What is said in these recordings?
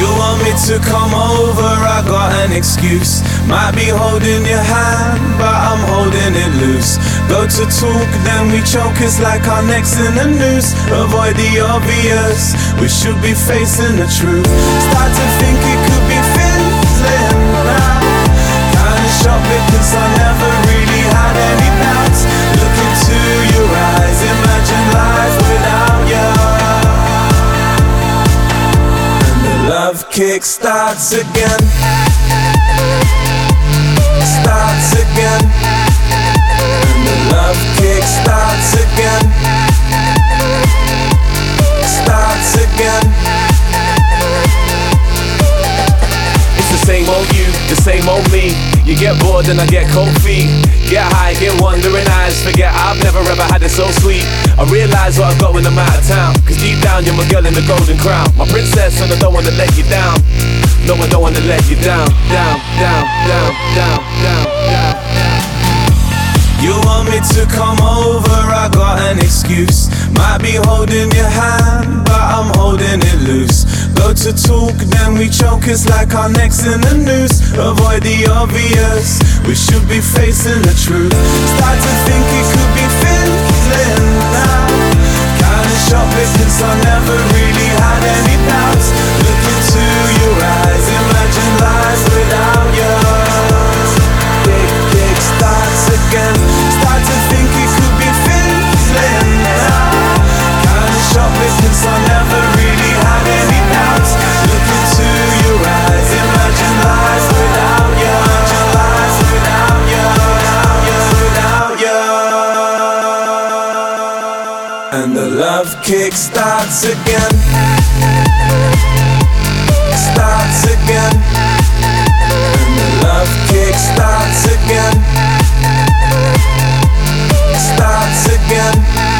You want me to come over, I got an excuse. Might be holding your hand, but I'm holding it loose. Go to talk, then we choke, it's like our neck's in the noose. Avoid the obvious, we should be facing the truth. Start to think it could be fizzling now. Kinda shocked because I never really had any doubts. Look into your eyes, imagine life without you. Love kick starts again. Starts again. And the love kick starts again. Starts again. It's the same old you, the same old me. You get bored and I get cold feet. Get high, get wandering eyes. Forget I've never ever had it so sweet. I realise what I've got when I'm out of town. Cause deep down you're my girl in the golden crown. My princess and I don't wanna let you down. No, I don't wanna let you down. Down, down, down, down, down, down, down. You want me to come over, I got an excuse. Might be holding your hand, but I'm holding it loose. Go to talk, then we choke, it's like our neck's in the noose. Avoid the obvious, we should be facing the truth. Start to think it could be fizzling now. Kinda shocked because I never really had any doubts. Look into your eyes, imagine life without you. Kick starts again. Start to think it could be fizzling now. Kinda shocked because I never really had any doubts. Look into your eyes, imagine life without you. Imagine life without you, without you, without you. And the love kick starts again. Starts again. And the love kick starts again. Starts again.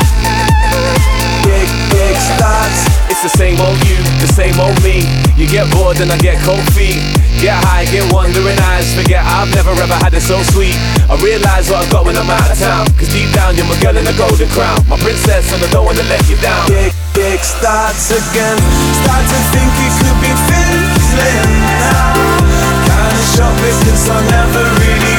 Kick starts. It's the same old you, the same old me. You get bored and I get cold feet. Get high, get wandering eyes. Forget I've never ever had it so sweet. I realise what I've got when I'm out of town. Cause deep down you're my girl in the golden crown. My princess and I don't wanna let you down. Kick starts again. Start to think it could be fizzling now. Kinda shocked because I never really